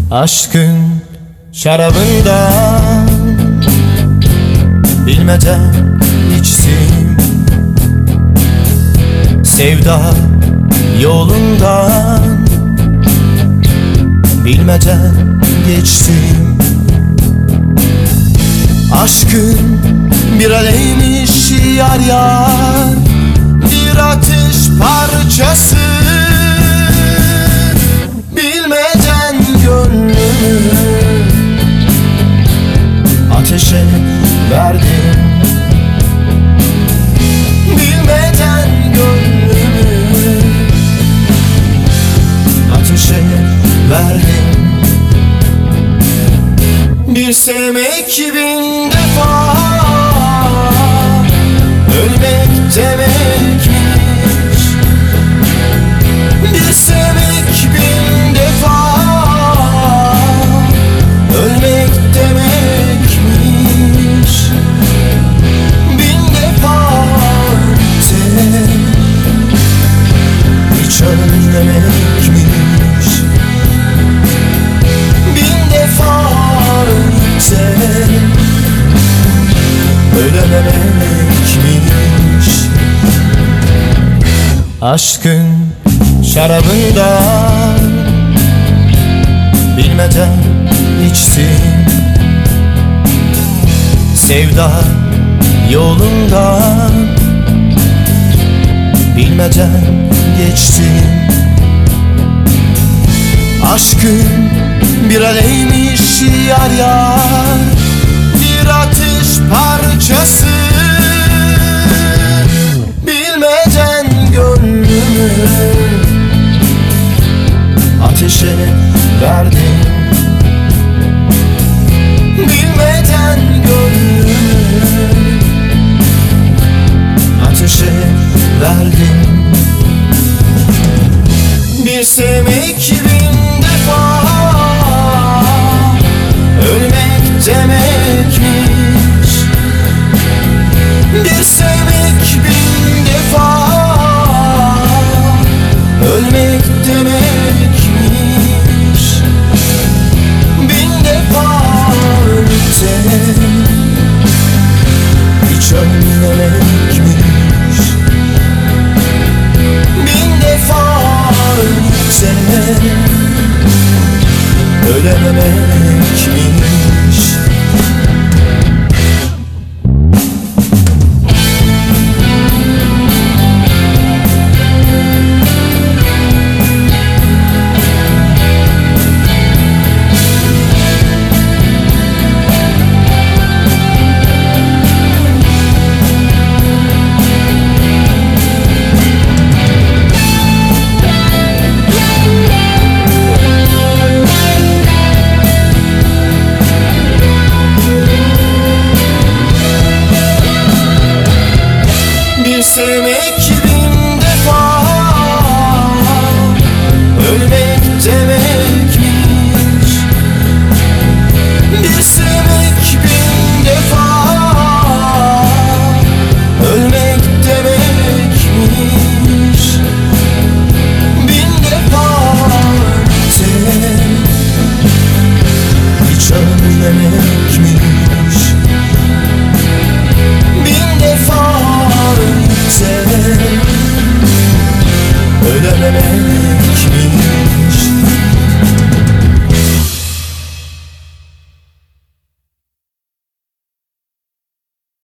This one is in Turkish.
Aşkın şarabından bilmeden içtim, sevda yolundan bilmeden geçtim. Aşkın bir aleymiş yar yar, bir ateş parçası. Bilmeden gönlümü ateşe verdim. Bilmeden gönlümü ateşe verdim. Bir sevmek bin defa ölmek demekmiş. Bir sevmek bin defa ölmek demekmiş. Bin defa öte hiç ölmemekmiş. Bin defa öte ölememekmiş. Aşkın şarabından bilmeden içtim, sevda yolundan bilmeden geçtim. Aşkın bir aleymiş yar yar, bir ateş parçası. Bilmeden gönlümü ateşe verdim. Bilmeden gönlümü ateşe verdim. Bir sevmek bin defa ölmek demekmiş. Bir sevmek bin defa ölmek demekmiş. Bin defa öte hiç ölmemekmiş.